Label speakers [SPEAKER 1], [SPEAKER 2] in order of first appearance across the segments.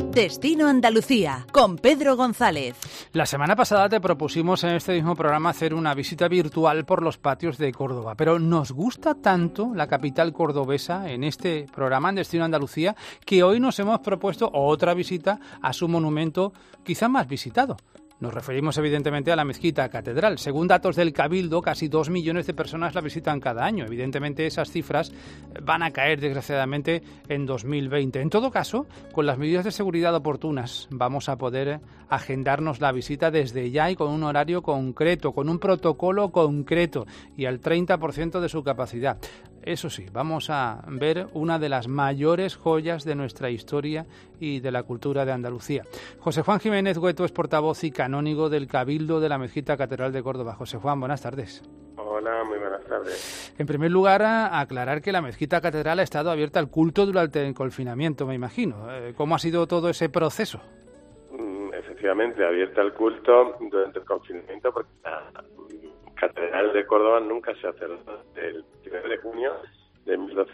[SPEAKER 1] Destino Andalucía, con Pedro González.
[SPEAKER 2] La semana pasada te propusimos en este mismo programa hacer una visita virtual por los patios de Córdoba, pero nos gusta tanto la capital cordobesa en este programa en Destino Andalucía que hoy nos hemos propuesto otra visita a su monumento quizá más visitado. Nos referimos evidentemente a la mezquita catedral. Según datos del Cabildo, casi 2 millones de personas la visitan cada año. Evidentemente esas cifras van a caer desgraciadamente en 2020. En todo caso, con las medidas de seguridad oportunas vamos a poder agendarnos la visita desde ya y con un horario concreto, con un protocolo concreto y al 30% de su capacidad. Eso sí, vamos a ver una de las mayores joyas de nuestra historia y de la cultura de Andalucía. José Juan Jiménez Güeto es portavoz y canónigo del Cabildo de la Mezquita Catedral de Córdoba. José Juan, buenas tardes.
[SPEAKER 3] Hola, muy buenas tardes.
[SPEAKER 2] En primer lugar, a aclarar que la Mezquita Catedral ha estado abierta al culto durante el confinamiento, me imagino. ¿Cómo ha sido todo ese proceso?
[SPEAKER 3] Efectivamente, abierta al culto durante el confinamiento, porque la Catedral de Córdoba nunca se ha cerrado. El 1 de junio de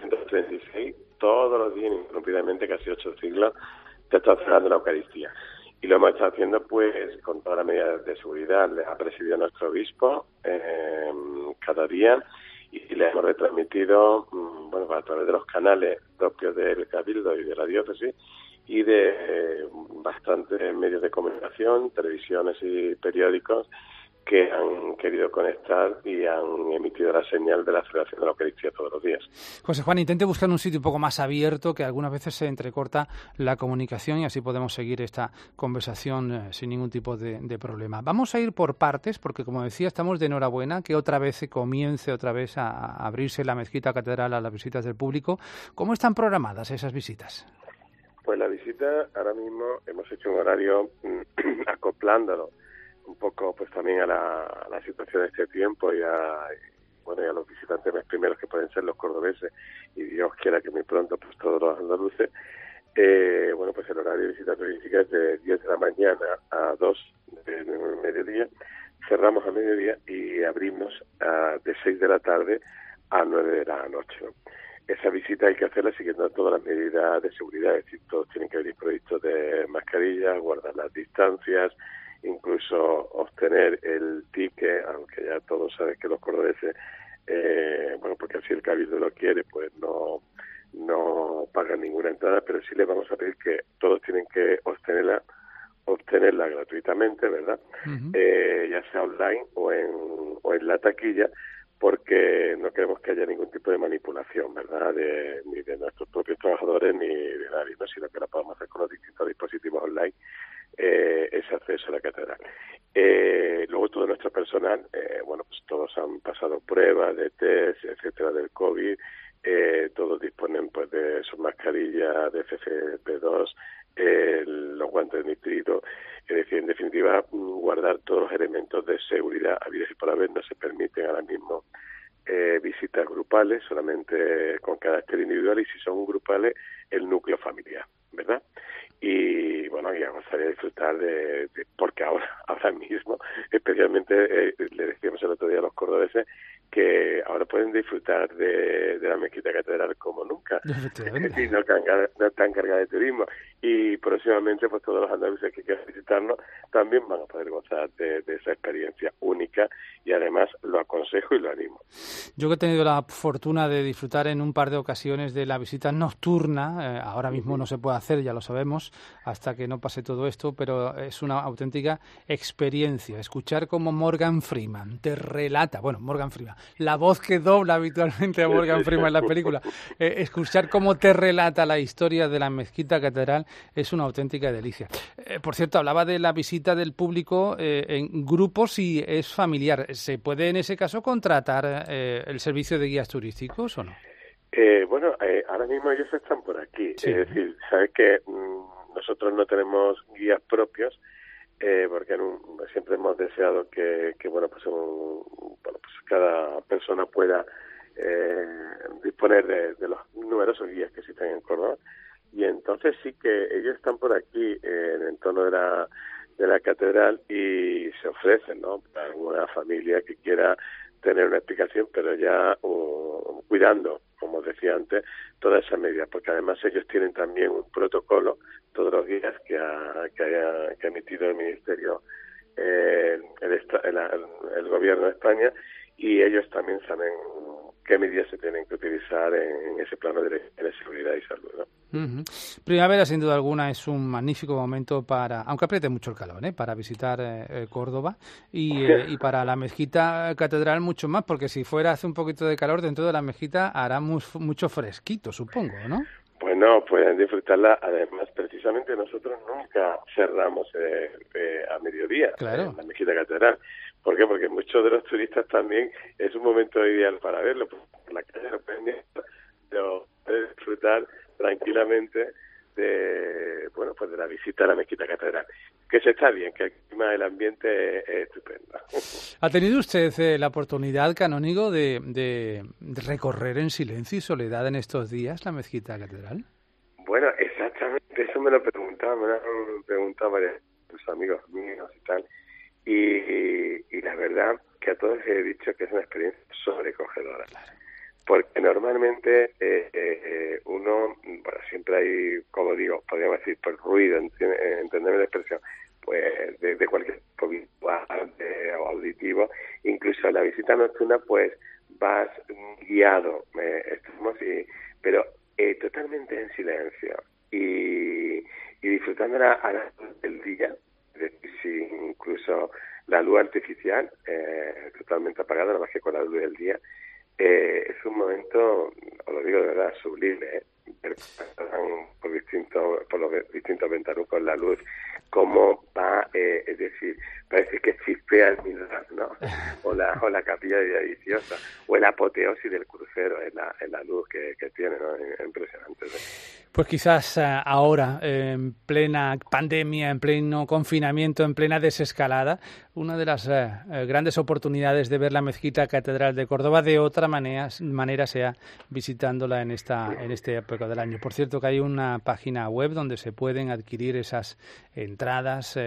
[SPEAKER 3] 1236, todos los días, ininterrumpidamente, casi 8 siglos, se está cerrando la Eucaristía. Y lo hemos estado haciendo pues con todas las medidas de seguridad. Le ha presidido nuestro obispo cada día y le hemos retransmitido a través de los canales propios del Cabildo y de la diócesis y de bastantes medios de comunicación, televisiones y periódicos que han querido conectar y han emitido la señal de la celebración de la Eucaristía todos los días.
[SPEAKER 2] José Juan, intente buscar un sitio un poco más abierto, que algunas veces se entrecorta la comunicación y así podemos seguir esta conversación sin ningún tipo de problema. Vamos a ir por partes, porque como decía, estamos de enhorabuena que otra vez se comience a abrirse la mezquita catedral a las visitas del público. ¿Cómo están programadas esas visitas?
[SPEAKER 3] Pues la visita, ahora mismo hemos hecho un horario acoplándolo un poco pues también a la situación de este tiempo y a los visitantes más primeros que pueden ser los cordobeses y Dios quiera que muy pronto pues todos los andaluces. Pues el horario de visita turística es de 10 de la mañana a 2 del mediodía, cerramos a mediodía y abrimos de 6 de la tarde a 9 de la noche, ¿no? Esa visita hay que hacerla siguiendo todas las medidas de seguridad, es decir, todos tienen que venir provistos de mascarillas, guardar las distancias, incluso obtener el ticket, aunque ya todos saben que los cordobeses, porque así el Cabildo lo quiere, pues no pagan ninguna entrada, pero sí les vamos a pedir que todos tienen que obtenerla gratuitamente, ¿verdad? Uh-huh. Ya sea online o en la taquilla, porque no queremos que haya ningún tipo de manipulación, ¿verdad?, ni de nuestros propios trabajadores ni de nadie, ¿no?, sino que la podamos hacer con los distintos dispositivos online, ese acceso a la catedral. Luego todo nuestro personal, pues todos han pasado pruebas de test, etcétera, del COVID, todos disponen pues de sus mascarillas de FFP2, los guantes de nitrito, es decir, en definitiva, guardar todos los elementos de seguridad habidos y por haber. No se permiten ahora mismo visitas grupales, solamente con carácter individual, y si son grupales, el núcleo familiar, ¿verdad? Y ya vamos a disfrutar porque ahora mismo, especialmente le decíamos el otro día a los cordobeses que ahora pueden disfrutar de la mezquita catedral como nunca, y no están cargadas de turismo, y próximamente pues todos los andaluces que quieran visitarnos también van a poder gozar de esa experiencia única, y además lo aconsejo y lo animo.
[SPEAKER 2] Yo que he tenido la fortuna de disfrutar en un par de ocasiones de la visita nocturna, ahora mismo no se puede hacer, ya lo sabemos, hasta que no pase todo esto, pero es una auténtica experiencia. Escuchar cómo Morgan Freeman te relata, Morgan Freeman, la voz que dobla habitualmente a Morgan Freeman en la película, escuchar cómo te relata la historia de la mezquita catedral es una auténtica delicia. Por cierto, hablaba de la visita del público en grupos y es familiar. ¿Se puede en ese caso contratar el servicio de guías turísticos o no?
[SPEAKER 3] Ahora mismo ellos están por aquí.
[SPEAKER 2] Sí.
[SPEAKER 3] Es decir, sabes que nosotros no tenemos guías propios, porque siempre hemos deseado que cada persona pueda disponer de los numerosos guías que existen en Córdoba, y entonces sí que ellos están por aquí en el entorno de la catedral y se ofrecen, ¿no?, para alguna familia que quiera tener una explicación, pero ya cuidando, como decía antes, todas esas medidas, porque además ellos tienen también un protocolo todos los días que ha emitido el Ministerio, el Gobierno de España, y ellos también saben qué medidas se tienen que utilizar en ese plano de seguridad y salud, ¿no?
[SPEAKER 2] Primavera, sin duda alguna, es un magnífico momento para, aunque apriete mucho el calor, para visitar Córdoba y para la mezquita catedral mucho más, porque si fuera hace un poquito de calor dentro de la mezquita hará mucho fresquito, supongo, ¿no?
[SPEAKER 3] Bueno, pueden disfrutarla. Además, precisamente nosotros nunca cerramos a mediodía,
[SPEAKER 2] claro,
[SPEAKER 3] en la mezquita catedral. ¿Por qué? Porque muchos de los turistas también es un momento ideal para verlo, porque por la calle lo pueden disfrutar tranquilamente de la visita a la mezquita catedral, que se está bien, que el clima del ambiente es estupendo.
[SPEAKER 2] ¿Ha tenido usted la oportunidad, canónigo, de recorrer en silencio y soledad en estos días la mezquita catedral?
[SPEAKER 3] Bueno, exactamente, eso me lo han preguntado varios amigos míos y tal, y la verdad que a todos les he dicho que es una experiencia sobrecogedora. Claro. Porque normalmente uno, siempre hay, como digo, podríamos decir, por ruido, entenderme la expresión, pues de cualquier tipo visual o auditivo, incluso en la visita nocturna, pues vas guiado, pero totalmente en silencio y disfrutándola a la luz del día, es decir, sin incluso la luz artificial, totalmente apagada, nada más que con la luz del día. Es un momento, os lo digo de verdad, sublime, ver por los distintos ventanucos la luz, cómo va, es decir, parece que chispea el mirar, ¿no? O la capilla de Villaviciosa, o el apoteosis del crucero en la luz que tiene, ¿no? Impresionante, ¿no?
[SPEAKER 2] Pues quizás ahora, en plena pandemia, en pleno confinamiento, en plena desescalada, una de las grandes oportunidades de ver la mezquita catedral de Córdoba de otra manera sea visitándola en esta época del año. Por cierto, que hay una página web donde se pueden adquirir esas entradas,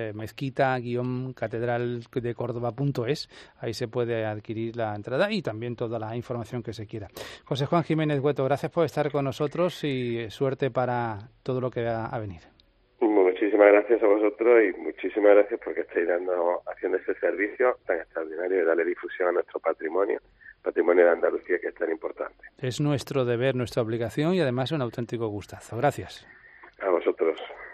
[SPEAKER 2] mezquita-catedral-de-córdoba.es. Ahí se puede adquirir la entrada y también toda la información que se quiera. José Juan Jiménez Güeto, gracias por estar con nosotros y suerte para todo lo que va a venir.
[SPEAKER 3] Muchísimas gracias a vosotros y muchísimas gracias porque estáis haciendo ese servicio tan extraordinario de darle difusión a nuestro patrimonio de Andalucía, que es tan importante.
[SPEAKER 2] Es nuestro deber, nuestra obligación y además un auténtico gustazo. Gracias.
[SPEAKER 3] A vosotros.